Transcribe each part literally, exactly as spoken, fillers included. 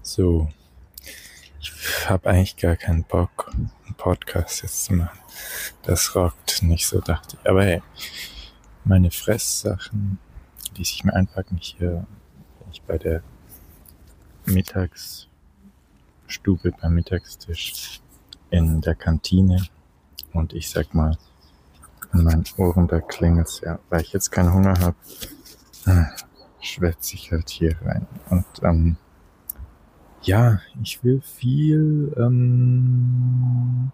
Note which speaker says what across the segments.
Speaker 1: So, ich habe eigentlich gar keinen Bock, einen Podcast jetzt zu machen. Das rockt nicht so, dachte ich. Aber hey, meine Fresssachen, die ich mir einpacken, hier bin ich bei der Mittagsstube, beim Mittagstisch in der Kantine. Und ich sag mal, in meinen Ohren, da klingelt's ja, weil ich jetzt keinen Hunger habe, schwätze ich halt hier rein. Und ähm, ja, ich will viel, ähm,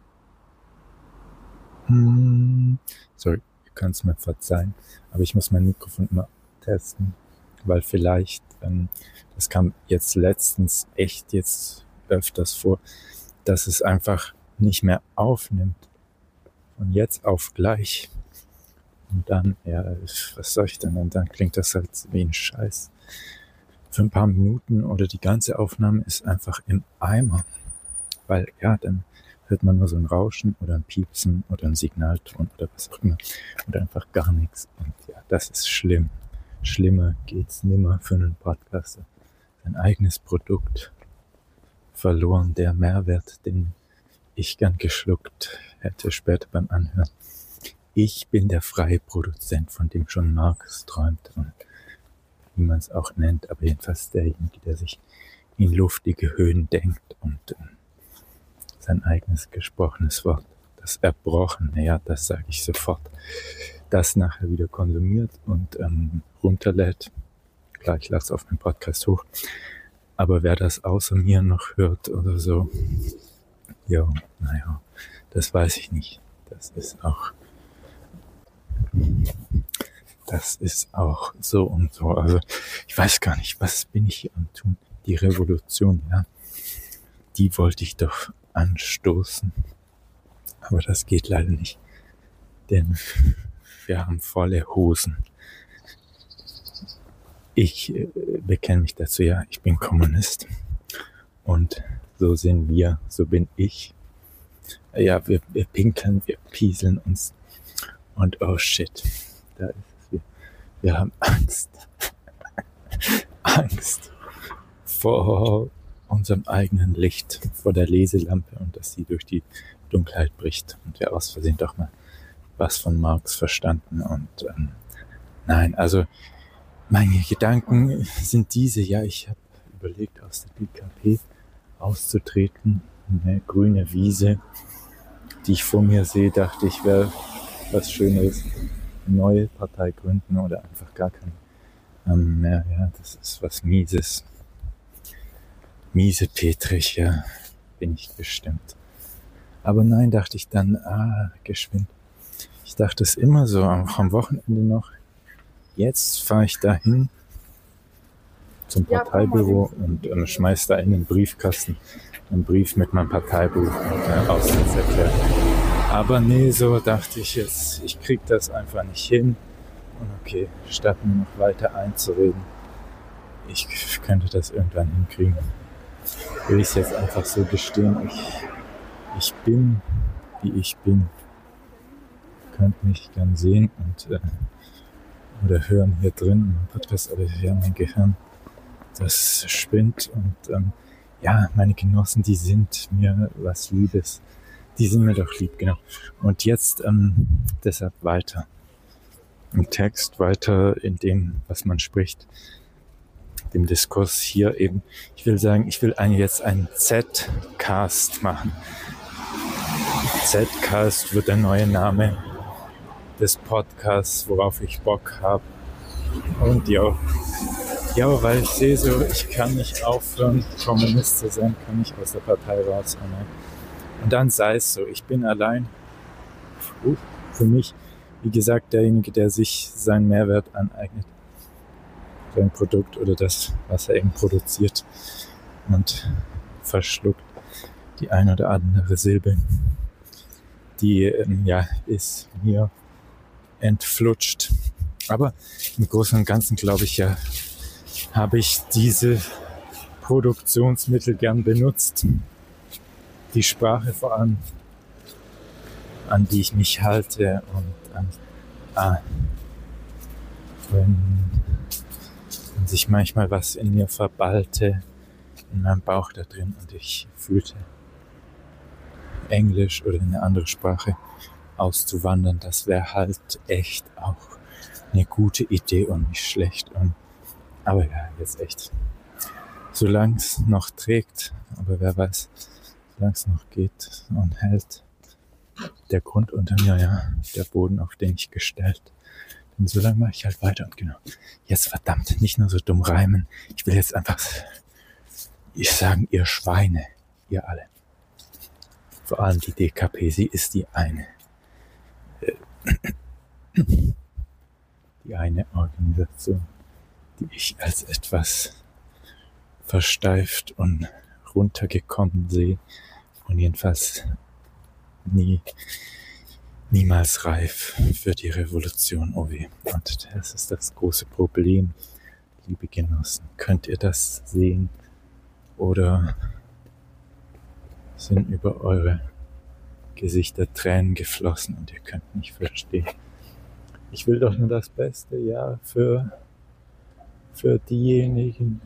Speaker 1: hm, sorry, ihr könnt es mir verzeihen, aber ich muss mein Mikrofon immer testen, weil vielleicht, ähm, das kam jetzt letztens echt jetzt öfters vor, dass es einfach nicht mehr aufnimmt. Von jetzt auf gleich. Und dann, ja, was soll ich denn? Und dann klingt das halt wie ein Scheiß. Für ein paar Minuten oder die ganze Aufnahme ist einfach im Eimer. Weil, ja, dann hört man nur so ein Rauschen oder ein Piepsen oder ein Signalton oder was auch immer. Oder einfach gar nichts. Und ja, das ist schlimm. Schlimmer geht's nimmer für einen Podcaster. Sein eigenes Produkt verloren, der Mehrwert, den ich gern geschluckt hätte später beim Anhören. Ich bin der freie Produzent, von dem schon Marx träumt und wie man es auch nennt, aber jedenfalls derjenige, der sich in luftige Höhen denkt und äh, sein eigenes gesprochenes Wort, das Erbrochene, ja, das sage ich sofort, das nachher wieder konsumiert und ähm, runterlädt. Klar, ich lasse auf den Podcast hoch, aber wer das außer mir noch hört oder so, ja, naja, das weiß ich nicht. Das ist auch, das ist auch so und so. Also ich weiß gar nicht, was bin ich hier am tun? Die Revolution, ja, die wollte ich doch anstoßen. Aber das geht leider nicht, denn wir haben volle Hosen. Ich äh, bekenne mich dazu, ja, ich bin Kommunist und so sind wir, so bin ich. Ja, wir, wir pinkeln, wir pieseln uns und oh shit, da ist es wieder. Wir haben Angst. Angst vor unserem eigenen Licht, vor der Leselampe und dass sie durch die Dunkelheit bricht und wir aus Versehen doch mal was von Marx verstanden und ähm, nein, also meine Gedanken sind diese, ja, ich habe überlegt, aus der D K P auszutreten, eine grüne Wiese, die ich vor mir sehe, dachte ich, wäre was Schönes, eine neue Partei gründen oder einfach gar keine ähm, mehr, ja, das ist was Mieses, miese Petrich, ja, bin ich bestimmt. Aber nein, dachte ich dann, ah, geschwind, ich dachte es immer so, auch am Wochenende noch, jetzt fahre ich dahin zum Parteibüro und ähm, schmeiß da in den Briefkasten einen Brief mit meinem Parteibuch und äh, Austrittserklärung. Aber nee, so dachte ich jetzt, ich krieg das einfach nicht hin. Und okay, statt mir noch weiter einzureden, ich könnte das irgendwann hinkriegen. Will ich es jetzt einfach so gestehen, ich, ich bin, wie ich bin. Ihr könnt mich gern sehen und äh, oder hören hier drin im Podcast, aber ja, mein Gehirn, das spinnt und ähm, ja, meine Genossen, die sind mir was Liebes. Die sind mir doch lieb, genau. Und jetzt ähm, deshalb weiter im Text, weiter in dem, was man spricht, dem Diskurs hier eben. Ich will sagen, ich will einen, jetzt einen Z-Cast machen. Z-Cast wird der neue Name des Podcasts, worauf ich Bock habe. Und ja, ja, weil ich sehe so, ich kann nicht aufhören, Kommunist zu sein, kann nicht aus der Partei raus. Und dann sei es so, ich bin allein. Uh, für mich, wie gesagt, derjenige, der sich seinen Mehrwert aneignet, sein Produkt oder das, was er eben produziert und verschluckt die ein oder andere Silbe, die ähm, ja ist mir entflutscht. Aber im Großen und Ganzen glaube ich ja, habe ich diese Produktionsmittel gern benutzt. Die Sprache vor allem, an die ich mich halte und an, ah, wenn, wenn sich manchmal was in mir verballte, in meinem Bauch da drin und ich fühlte, Englisch oder eine andere Sprache auszuwandern, das wäre halt echt auch eine gute Idee und nicht schlecht. Und, aber ja, jetzt echt, solange es noch trägt, aber wer weiß, solange es noch geht und hält, der Grund unter mir, ja, der Boden, auf den ich gestellt. Und solange mache ich halt weiter und genau. Jetzt verdammt, nicht nur so dumm reimen. Ich will jetzt einfach, ich sagen, ihr Schweine, ihr alle. Vor allem die D K P, sie ist die eine. Die eine Organisation, die ich als etwas versteift und runtergekommen sehe und jedenfalls nie, niemals reif für die Revolution, oh weh. Und das ist das große Problem, liebe Genossen. Könnt ihr das sehen oder sind über eure Gesichter Tränen geflossen und ihr könnt nicht verstehen? Ich will doch nur das Beste, ja, für, für diejenigen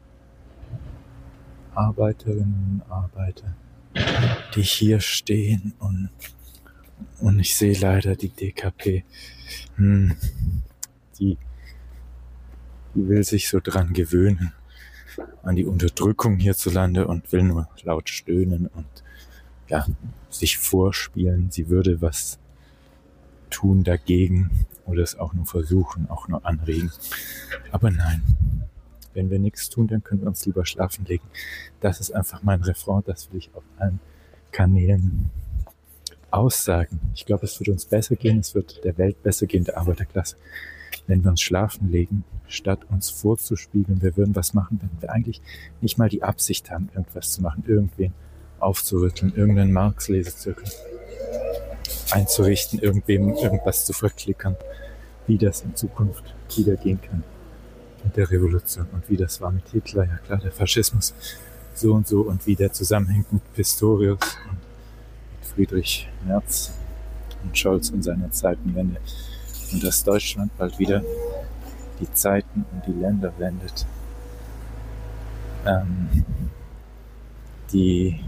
Speaker 1: Arbeiterinnen und Arbeiter, die hier stehen und, und ich sehe leider die D K P, hm, die, die will sich so dran gewöhnen, an die Unterdrückung hierzulande und will nur laut stöhnen und ja, sich vorspielen, sie würde was tun dagegen oder es auch nur versuchen, auch nur anregen. Aber nein, wenn wir nichts tun, dann können wir uns lieber schlafen legen. Das ist einfach mein Refrain, das will ich auf allen Kanälen aussagen. Ich glaube, es wird uns besser gehen, es wird der Welt besser gehen, der Arbeiterklasse, wenn wir uns schlafen legen, statt uns vorzuspiegeln, wir würden was machen, wenn wir eigentlich nicht mal die Absicht haben, irgendwas zu machen, irgendwen aufzurütteln, irgendeinen Marx-Lesezirkel einzurichten, irgendwem irgendwas zu verklickern, wie das in Zukunft wieder gehen kann mit der Revolution und wie das war mit Hitler, ja klar, der Faschismus so und so und wie der zusammenhängt mit Pistorius und mit Friedrich Merz und Scholz und seiner Zeitenwende und dass Deutschland bald wieder die Zeiten und die Länder wendet, ähm, die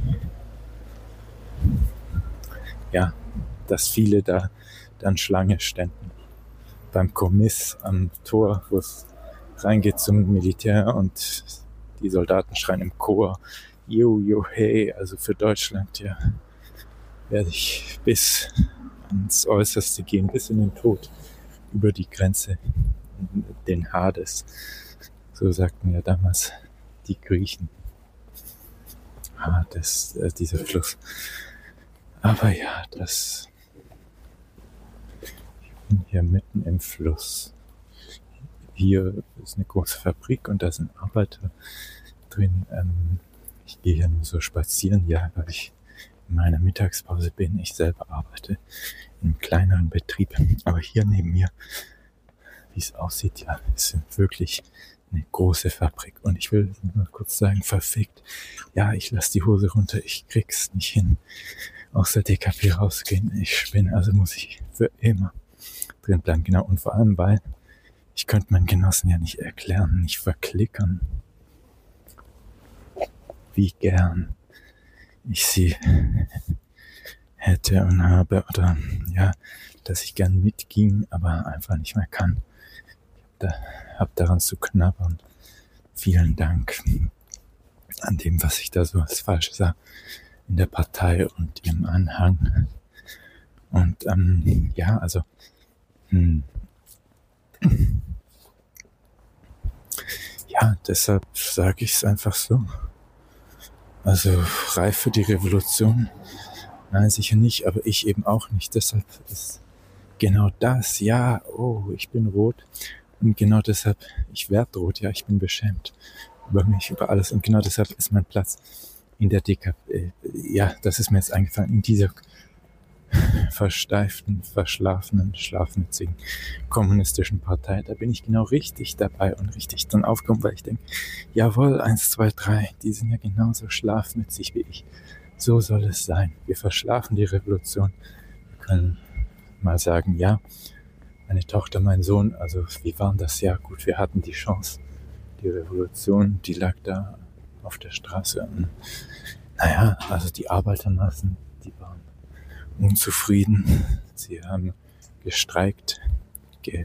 Speaker 1: ja, dass viele da dann Schlange ständen beim Kommiss am Tor, wo es reingeht zum Militär und die Soldaten schreien im Chor, jo, jo, hey, also für Deutschland, ja, werde ich bis ans Äußerste gehen, bis in den Tod, über die Grenze, den Hades, so sagten ja damals die Griechen. Hades, äh, dieser Fluss. Aber ja, das, ich bin hier mitten im Fluss. Hier ist eine große Fabrik und da sind Arbeiter drin. Ähm, ich gehe hier nur so spazieren, ja, weil ich in meiner Mittagspause bin. Ich selber arbeite in einem kleineren Betrieb. Aber hier neben mir, wie es aussieht, ja, es sind wirklich eine große Fabrik. Und ich will nur kurz sagen, verfickt. Ja, ich lasse die Hose runter, ich krieg's nicht hin, aus der D K P rausgehen. Ich spinne, also muss ich für immer drin bleiben. Genau, und vor allem, weil ich könnte meinen Genossen ja nicht erklären, nicht verklickern, wie gern ich sie hätte und habe oder ja, dass ich gern mitging, aber einfach nicht mehr kann. Ich habe da, hab daran zu knabbern. Vielen Dank an dem, was ich da so als falsch sah in der Partei und ihrem Anhang. Und ähm, ja, also hm, ja, deshalb sage ich es einfach so. Also reif für die Revolution? Nein, sicher nicht, aber ich eben auch nicht. Deshalb ist genau das, ja, oh, ich bin rot. Und genau deshalb, ich werde rot, ja, ich bin beschämt über mich, über alles. Und genau deshalb ist mein Platz in der D K P, ja, das ist mir jetzt eingefallen, in dieser versteiften, verschlafenen, schlafmützigen kommunistischen Partei. Da bin ich genau richtig dabei und richtig dann aufgekommen, weil ich denke, jawohl, eins, zwei, drei, die sind ja genauso schlafmützig wie ich. So soll es sein. Wir verschlafen die Revolution. Wir können mal sagen, ja, meine Tochter, mein Sohn, also wie war das? Ja gut, wir hatten die Chance. Die Revolution, die lag da auf der Straße. Und, naja, also die Arbeitermassen, die waren unzufrieden. Sie haben gestreikt, ge-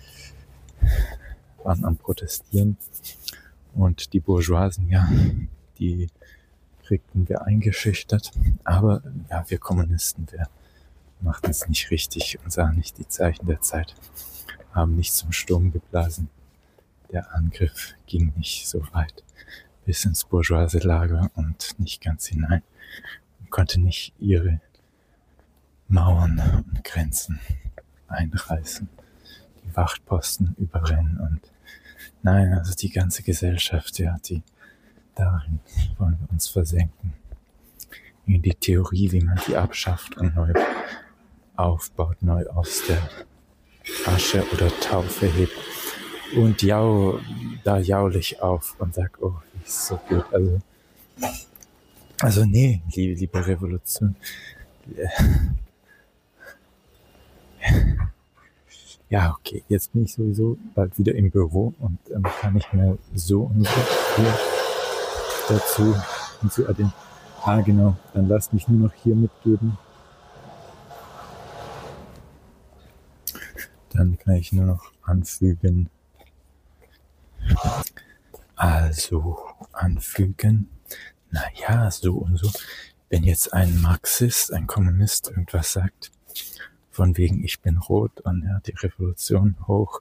Speaker 1: waren am Protestieren. Und die Bourgeoisen, ja, die kriegten wir eingeschüchtert. Aber ja, wir Kommunisten, wir machten es nicht richtig und sahen nicht die Zeichen der Zeit, haben nicht zum Sturm geblasen. Der Angriff ging nicht so weit bis ins bourgeoise Lager und nicht ganz hinein und konnte nicht ihre Mauern und Grenzen einreißen, die Wachtposten überrennen und nein, also die ganze Gesellschaft, ja, die darin wollen wir uns versenken. In die Theorie, wie man die abschafft und neu aufbaut, neu aus der Asche oder Taufe hebt. Und jau, da jaul ich auf und sag, oh, wie ist so gut. Also, also nee, liebe, liebe Revolution. Ja, okay, jetzt bin ich sowieso bald wieder im Büro und ähm, kann nicht mehr so und so hier dazu hinzuaddieren. Ah, genau, dann lasst mich nur noch hier mitgeben. Dann kann ich nur noch anfügen. Also, anfügen. Naja, so und so. Wenn jetzt ein Marxist, ein Kommunist irgendwas sagt, von wegen ich bin rot und ja, die Revolution hoch,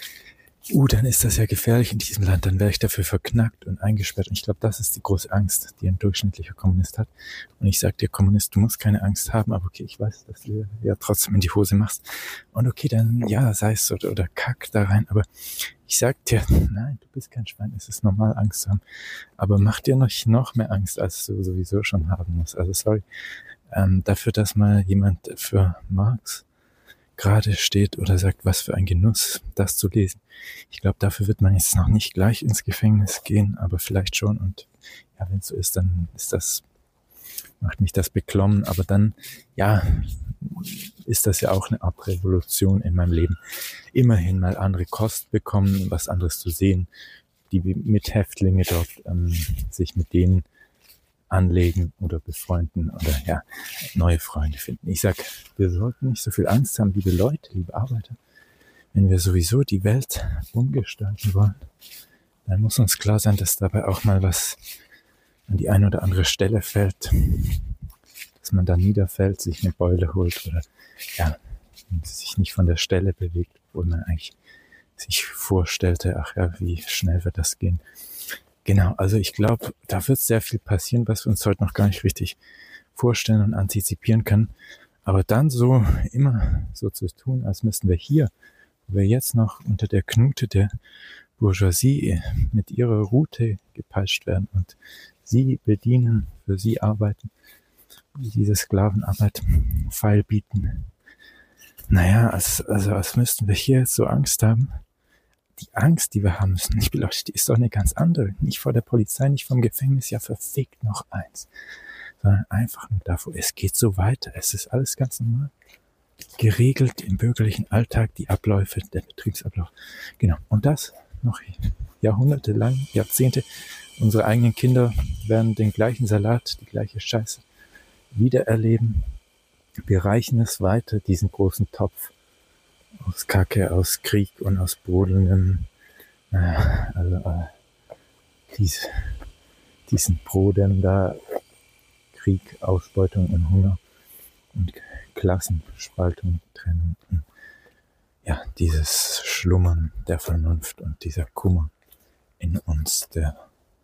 Speaker 1: uh, dann ist das ja gefährlich in diesem Land, dann wäre ich dafür verknackt und eingesperrt. Und ich glaube, das ist die große Angst, die ein durchschnittlicher Kommunist hat. Und ich sage dir, Kommunist, du musst keine Angst haben, aber okay, ich weiß, dass du ja trotzdem in die Hose machst. Und okay, dann ja, sei es oder, oder kack da rein, aber ich sag dir, nein, du bist kein Schwein, es ist normal, Angst zu haben. Aber mach dir noch, noch mehr Angst, als du sowieso schon haben musst. Also sorry, ähm, dafür, dass mal jemand für Marx gerade steht oder sagt, was für ein Genuss, das zu lesen. Ich glaube, dafür wird man jetzt noch nicht gleich ins Gefängnis gehen, aber vielleicht schon. Und ja, wenn es so ist, dann ist das, macht mich das beklommen. Aber dann, ja, ist das ja auch eine Art Revolution in meinem Leben. Immerhin mal andere Kost bekommen, was anderes zu sehen, die Mithäftlinge dort ähm, sich mit denen anlegen oder befreunden oder ja, neue Freunde finden. Ich sag, wir sollten nicht so viel Angst haben, liebe Leute, liebe Arbeiter. Wenn wir sowieso die Welt umgestalten wollen, dann muss uns klar sein, dass dabei auch mal was an die eine oder andere Stelle fällt, dass man da niederfällt, sich eine Beule holt oder ja, sich nicht von der Stelle bewegt, obwohl man eigentlich sich vorstellte, ach ja, wie schnell wird das gehen. Genau, also ich glaube, da wird sehr viel passieren, was wir uns heute noch gar nicht richtig vorstellen und antizipieren können. Aber dann so immer so zu tun, als müssten wir hier, wo wir jetzt noch unter der Knute der Bourgeoisie mit ihrer Rute gepeitscht werden und sie bedienen, für sie arbeiten, diese Sklavenarbeit feil bieten. Naja, als, also als müssten wir hier jetzt so Angst haben. Die Angst, die wir haben müssen, ich beleuchte, die ist doch eine ganz andere. Nicht vor der Polizei, nicht vom Gefängnis, ja verfickt noch eins. Sondern einfach nur davor, es geht so weiter. Es ist alles ganz normal. Geregelt im bürgerlichen Alltag, die Abläufe, der Betriebsablauf. Genau. Und das noch jahrhundertelang, Jahrzehnte. Unsere eigenen Kinder werden den gleichen Salat, die gleiche Scheiße wiedererleben. Wir reichen es weiter, diesen großen Topf aus Kacke, aus Krieg und aus brodelndem, äh, also äh, dies, diesen Brodem da, Krieg, Ausbeutung und Hunger und Klassenspaltung, Trennung, und, ja, dieses Schlummern der Vernunft und dieser Kummer in uns, der,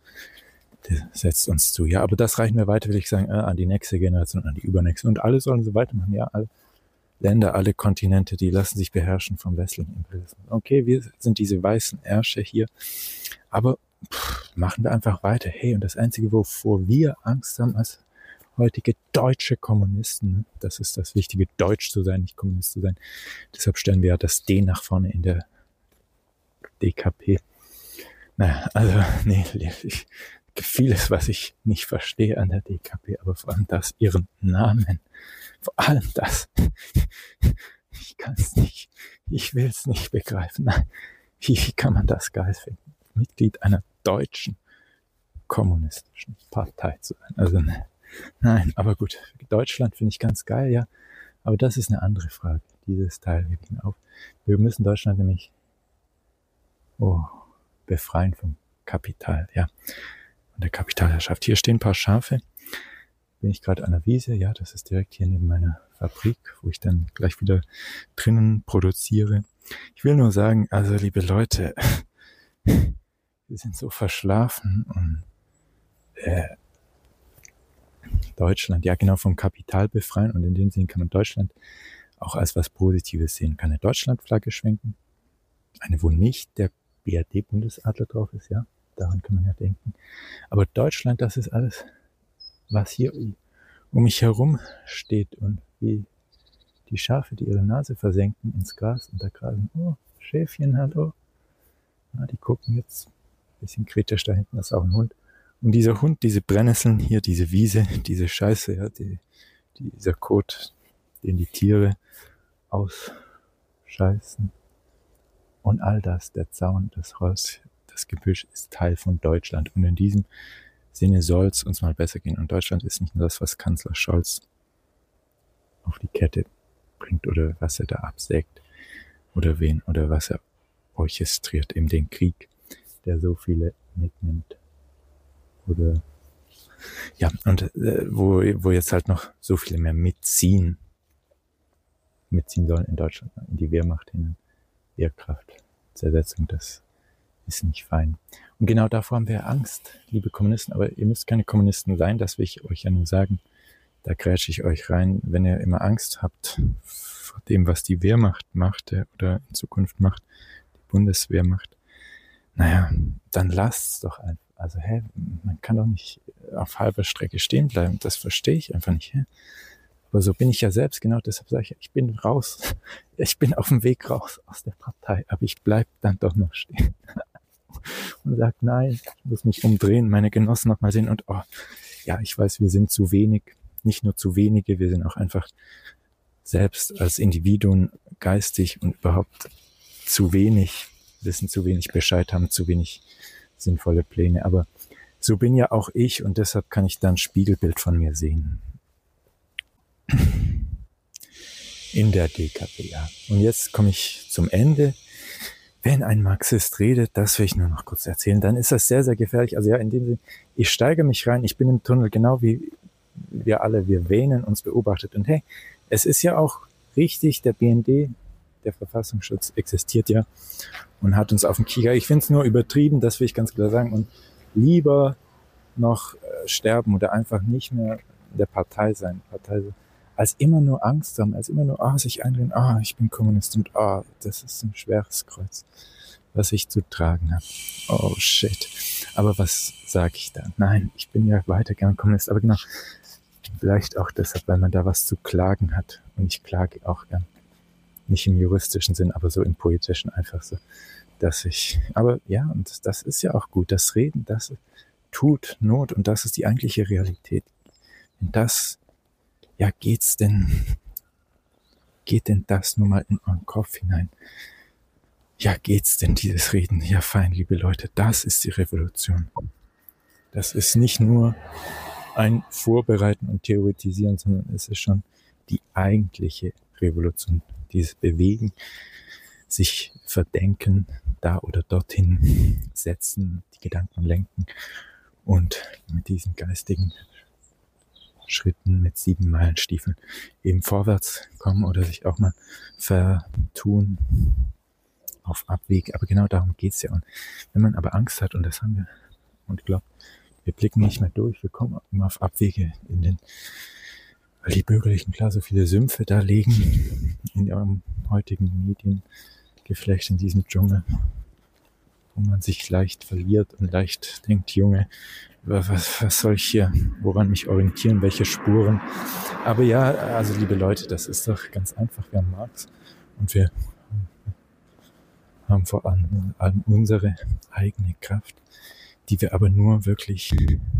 Speaker 1: der setzt uns zu. Ja, aber das reichen wir weiter, will ich sagen, äh, an die nächste Generation, an die übernächste und alle sollen so weitermachen, ja, alle Länder, alle Kontinente, die lassen sich beherrschen vom westlichen Imperialismus. Okay, wir sind diese weißen Ärsche hier, aber pff, machen wir einfach weiter. Hey, und das Einzige, wovor wir Angst haben als heutige deutsche Kommunisten, das ist das Wichtige, deutsch zu sein, nicht Kommunist zu sein. Deshalb stellen wir ja das D nach vorne in der D K P. Naja, also, nee, ich, vieles, was ich nicht verstehe an der D K P, aber vor allem das, ihren Namen. Vor allem das. Ich kann es nicht. Ich will es nicht begreifen. Nein. Wie kann man das geil finden? Mitglied einer deutschen kommunistischen Partei zu sein. Also ne, nein, aber gut, Deutschland finde ich ganz geil, ja. Aber das ist eine andere Frage. Dieses Teil hebe ich mir auf. Wir müssen Deutschland nämlich oh, befreien vom Kapital, ja. Und der Kapitalherrschaft. Hier stehen ein paar Schafe. Bin ich gerade an der Wiese, ja, das ist direkt hier neben meiner Fabrik, wo ich dann gleich wieder drinnen produziere. Ich will nur sagen, also liebe Leute, wir sind so verschlafen und äh, Deutschland, ja genau, vom Kapital befreien, und in dem Sinne kann man Deutschland auch als was Positives sehen. Kann eine Deutschlandflagge schwenken, eine, wo nicht der B R D-Bundesadler drauf ist, ja, daran kann man ja denken. Aber Deutschland, das ist alles, was hier um mich herum steht, und wie die Schafe, die ihre Nase versenken ins Gras und da grasen. Oh, Schäfchen, hallo. Ja, die gucken jetzt ein bisschen kritisch, da hinten ist auch ein Hund. Und dieser Hund, diese Brennnesseln hier, diese Wiese, diese Scheiße, ja, die, dieser Kot, den die Tiere ausscheißen. Und all das, der Zaun, das Holz, das Gebüsch ist Teil von Deutschland. Und in diesem Sinne soll es uns mal besser gehen. Und Deutschland ist nicht nur das, was Kanzler Scholz auf die Kette bringt oder was er da absägt oder wen oder was er orchestriert, eben den Krieg, der so viele mitnimmt. Oder ja, und äh, wo, wo jetzt halt noch so viele mehr mitziehen, mitziehen sollen in Deutschland, in die Wehrmacht hinein, Wehrkraft, Zersetzung, das ist nicht fein. Und genau davor haben wir Angst, liebe Kommunisten, aber ihr müsst keine Kommunisten sein, das will ich euch ja nur sagen. Da grätsche ich euch rein, wenn ihr immer Angst habt vor dem, was die Wehrmacht macht oder in Zukunft macht, die Bundeswehr macht. Naja, dann lasst's doch einfach. Also, hä, man kann doch nicht auf halber Strecke stehen bleiben. Das verstehe ich einfach nicht. Hä? Aber so bin ich ja selbst, genau deshalb sage ich, ich bin raus. Ich bin auf dem Weg raus aus der Partei, aber ich bleib dann doch noch stehen. Und sagt, nein, ich muss mich umdrehen, meine Genossen noch mal sehen und oh, ja, ich weiß, wir sind zu wenig, nicht nur zu wenige, wir sind auch einfach selbst als Individuen geistig und überhaupt zu wenig, wissen zu wenig Bescheid, haben zu wenig sinnvolle Pläne, aber so bin ja auch ich und deshalb kann ich dann ein Spiegelbild von mir sehen. In der D K P, ja. Und jetzt komme ich zum Ende. Wenn ein Marxist redet, das will ich nur noch kurz erzählen, dann ist das sehr, sehr gefährlich. Also ja, in dem Sinne, ich steige mich rein, ich bin im Tunnel, genau wie wir alle, wir wähnen, uns beobachtet. Und hey, es ist ja auch richtig, der B N D, der Verfassungsschutz, existiert ja und hat uns auf dem Kieker. Ich finde es nur übertrieben, das will ich ganz klar sagen. Und lieber noch äh, sterben oder einfach nicht mehr in der Partei sein, Partei, als immer nur Angst haben, als immer nur, ah, sich einreden, ah, ich bin Kommunist und ah, das ist ein schweres Kreuz, was ich zu tragen habe. Oh, shit. Aber was sage ich da? Nein, ich bin ja weiter gern Kommunist, aber genau, vielleicht auch deshalb, weil man da was zu klagen hat. Und ich klage auch gern. Nicht im juristischen Sinn, aber so im poetischen einfach so, dass ich, aber ja, und das ist ja auch gut, das Reden, das tut Not und das ist die eigentliche Realität. Wenn das, ja, geht's denn, geht denn das nur mal in euren Kopf hinein? Ja, geht's denn dieses Reden? Ja, fein, liebe Leute, das ist die Revolution. Das ist nicht nur ein Vorbereiten und Theoretisieren, sondern es ist schon die eigentliche Revolution. Dieses Bewegen, sich verdenken, da oder dorthin setzen, die Gedanken lenken und mit diesen geistigen Schritten, mit sieben Meilenstiefeln eben vorwärts kommen oder sich auch mal vertun auf Abweg. Aber genau darum geht's ja. Und wenn man aber Angst hat, und das haben wir, und glaubt, wir blicken nicht mehr durch, wir kommen immer auf Abwege in den, weil die Bürgerlichen klar so viele Sümpfe da liegen in ihrem heutigen Mediengeflecht, in diesem Dschungel, wo man sich leicht verliert und leicht denkt, Junge, was, was soll ich hier, woran mich orientieren, welche Spuren? Aber ja, also liebe Leute, das ist doch ganz einfach, wir haben Marx und wir haben vor allem unsere eigene Kraft, die wir aber nur wirklich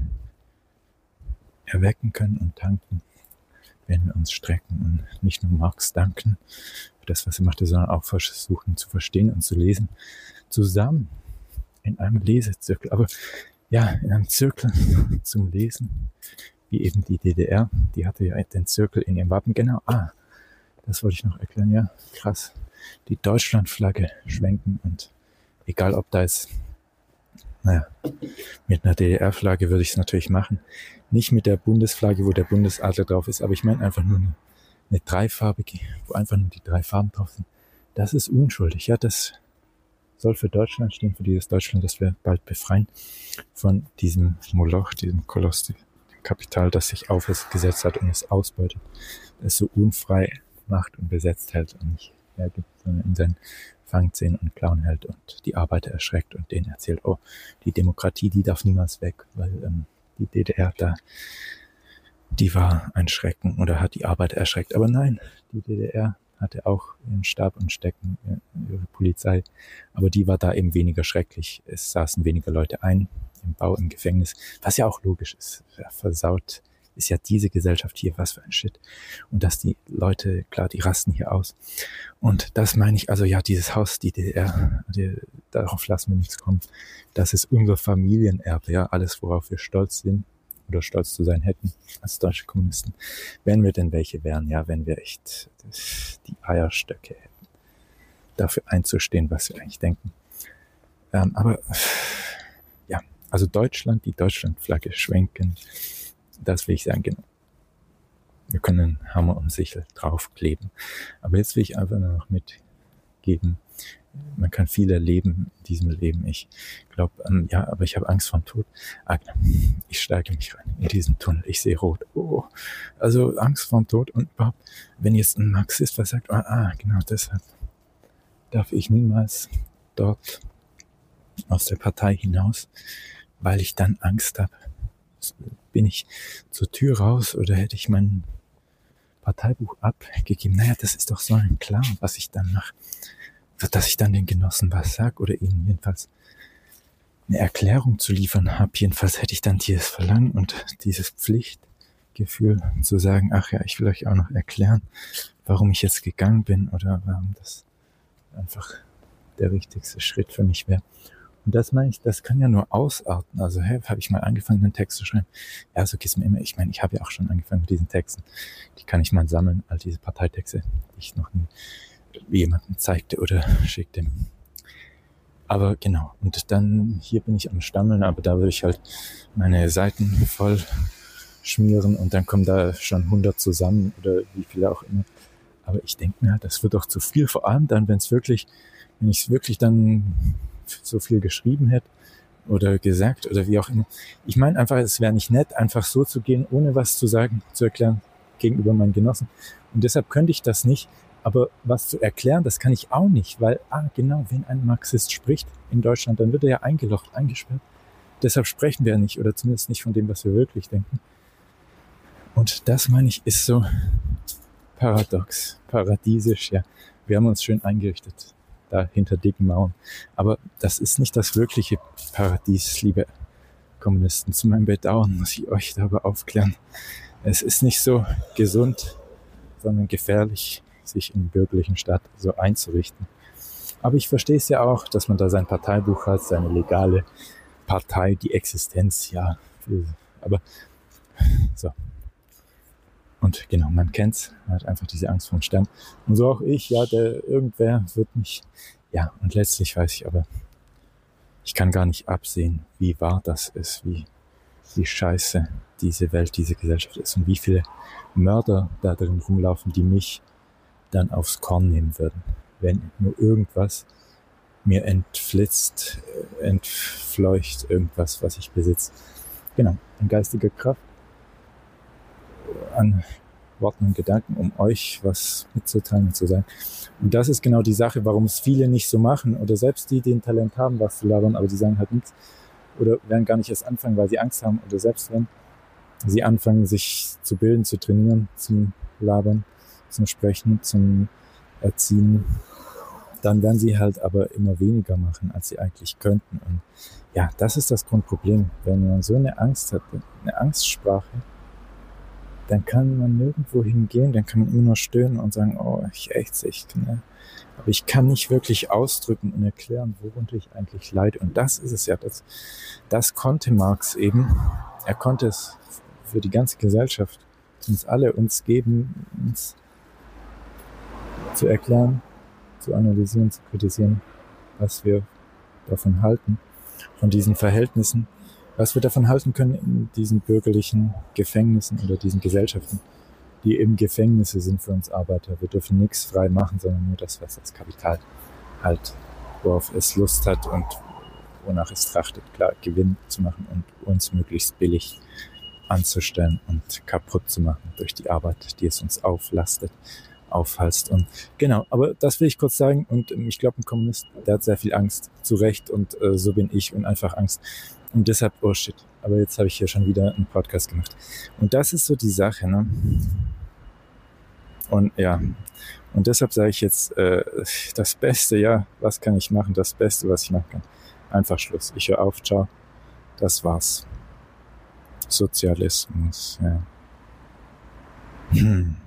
Speaker 1: erwecken können und tanken, wenn wir uns strecken und nicht nur Marx danken für das, was er machte, sondern auch versuchen zu verstehen und zu lesen, zusammen in einem Lesezirkel. Aber ja, in einem Zirkel zum Lesen, wie eben die D D R, die hatte ja den Zirkel in ihrem Wappen, genau, ah, das wollte ich noch erklären, ja, krass, die Deutschlandflagge schwenken und egal ob da jetzt, naja, mit einer D D R-Flagge würde ich es natürlich machen, nicht mit der Bundesflagge, wo der Bundesadler drauf ist, aber ich meine einfach nur eine, eine dreifarbige, wo einfach nur die drei Farben drauf sind, das ist unschuldig, ja, das soll für Deutschland stehen, für dieses Deutschland, das wir bald befreien von diesem Moloch, diesem Koloss, dem Kapital, das sich aufgesetzt hat und es ausbeutet, es so unfrei macht und besetzt hält und nicht hergibt, sondern in seinen Fangzähnen und Klauen hält und die Arbeiter erschreckt und denen erzählt, oh, die Demokratie, die darf niemals weg, weil ähm, die D D R da, die war ein Schrecken oder hat die Arbeiter erschreckt. Aber nein, die D D R hatte auch ihren Stab und Stecken, ihre Polizei, aber die war da eben weniger schrecklich. Es saßen weniger Leute ein im Bau, im Gefängnis, was ja auch logisch ist. Ja, versaut ist ja diese Gesellschaft hier, was für ein Shit. Und dass die Leute, klar, die rasten hier aus. Und das meine ich, also ja, dieses Haus, die D D R, die, darauf lassen wir nichts kommen. Das ist unser Familienerbe, ja, alles, worauf wir stolz sind oder stolz zu sein hätten als deutsche Kommunisten. Wenn wir denn welche wären, ja, wenn wir echt die Eierstöcke hätten, dafür einzustehen, was wir eigentlich denken. Ähm, aber ja, also Deutschland, die Deutschlandflagge schwenken, das will ich sagen, genau. Wir können Hammer und Sichel draufkleben. Aber jetzt will ich einfach nur noch mitgeben, man kann viel erleben in diesem Leben. Ich glaube, ähm, ja, aber ich habe Angst vor dem Tod. Ah, ich steige mich rein in diesen Tunnel. Ich sehe rot. Oh, also Angst vor dem Tod. Und überhaupt, wenn jetzt ein Marxist was sagt, ah, ah, genau deshalb darf ich niemals dort aus der Partei hinaus, weil ich dann Angst habe. Bin ich zur Tür raus oder hätte ich mein Parteibuch abgegeben? Naja, das ist doch so ein klar, was ich dann mache. Dass ich dann den Genossen was sage oder ihnen jedenfalls eine Erklärung zu liefern habe. Jedenfalls hätte ich dann dieses Verlangen und dieses Pflichtgefühl zu sagen, ach ja, ich will euch auch noch erklären, warum ich jetzt gegangen bin oder warum das einfach der richtigste Schritt für mich wäre. Und das meine ich, das kann ja nur ausarten. Also, hey, habe ich mal angefangen, einen Text zu schreiben. Ja, so geht's mir immer. Ich meine, ich habe ja auch schon angefangen mit diesen Texten. Die kann ich mal sammeln, all diese Parteitexte, die ich noch nie jemandem zeigte oder schickte. Aber genau, und dann, hier bin ich am Stammeln, aber da würde ich halt meine Seiten voll schmieren und dann kommen da schon hundert zusammen oder wie viele auch immer. Aber ich denke mir halt, das wird doch zu viel, vor allem dann, wenn es wirklich, wenn ich es wirklich dann so viel geschrieben hätte oder gesagt oder wie auch immer. Ich meine einfach, es wäre nicht nett, einfach so zu gehen, ohne was zu sagen, zu erklären gegenüber meinen Genossen. Und deshalb könnte ich das nicht. Aber was zu erklären, das kann ich auch nicht, weil, ah, genau, wenn ein Marxist spricht in Deutschland, dann wird er ja eingelocht, eingesperrt. Deshalb sprechen wir ja nicht, oder zumindest nicht von dem, was wir wirklich denken. Und das, meine ich, ist so paradox, paradiesisch, ja. Wir haben uns schön eingerichtet, da hinter dicken Mauern. Aber das ist nicht das wirkliche Paradies, liebe Kommunisten. Zu meinem Bedauern muss ich euch darüber aufklären. Es ist nicht so gesund, sondern gefährlich, sich im bürgerlichen Staat so einzurichten. Aber ich verstehe es ja auch, dass man da sein Parteibuch hat, seine legale Partei, die Existenz, ja. Aber so. Und genau, man kennt's, man hat einfach diese Angst vor dem Sterben. Und so auch ich, ja, der irgendwer wird mich, ja, und letztlich weiß ich aber, ich kann gar nicht absehen, wie wahr das ist, wie, wie scheiße diese Welt, diese Gesellschaft ist und wie viele Mörder da drin rumlaufen, die mich dann aufs Korn nehmen würden, wenn nur irgendwas mir entflitzt, entfleucht, irgendwas, was ich besitze. Genau, an geistiger Kraft, an Worten und Gedanken, um euch was mitzuteilen und zu sagen. Und das ist genau die Sache, warum es viele nicht so machen oder selbst die, die ein Talent haben, was zu labern, aber die sagen halt nichts oder werden gar nicht erst anfangen, weil sie Angst haben oder selbst wenn sie anfangen, sich zu bilden, zu trainieren, zum Labern, zum Sprechen, zum Erziehen, dann werden sie halt aber immer weniger machen, als sie eigentlich könnten. Und ja, das ist das Grundproblem. Wenn man so eine Angst hat, eine Angstsprache, dann kann man nirgendwo hingehen, dann kann man immer nur stöhnen und sagen, oh, ich ächze echt, ne? Aber ich kann nicht wirklich ausdrücken und erklären, worunter ich eigentlich leide. Und das ist es ja, das, das konnte Marx eben. Er konnte es für die ganze Gesellschaft, uns alle, uns geben, uns zu erklären, zu analysieren, zu kritisieren, was wir davon halten, von diesen Verhältnissen, was wir davon halten können in diesen bürgerlichen Gefängnissen oder diesen Gesellschaften, die eben Gefängnisse sind für uns Arbeiter. Wir dürfen nichts frei machen, sondern nur das, was das Kapital halt, worauf es Lust hat und wonach es trachtet, klar, Gewinn zu machen und uns möglichst billig anzustellen und kaputt zu machen durch die Arbeit, die es uns auflastet, aufhalst. Und genau, aber das will ich kurz sagen. Und ähm, ich glaube, ein Kommunist, der hat sehr viel Angst, zu Recht, und äh, so bin ich, und einfach Angst. Und deshalb, oh shit, aber jetzt habe ich hier schon wieder einen Podcast gemacht. Und das ist so die Sache, ne? Und ja, und deshalb sage ich jetzt, äh, das Beste, ja, was kann ich machen? Das Beste, was ich machen kann. Einfach Schluss. Ich höre auf, ciao. Das war's. Sozialismus, ja. Hm.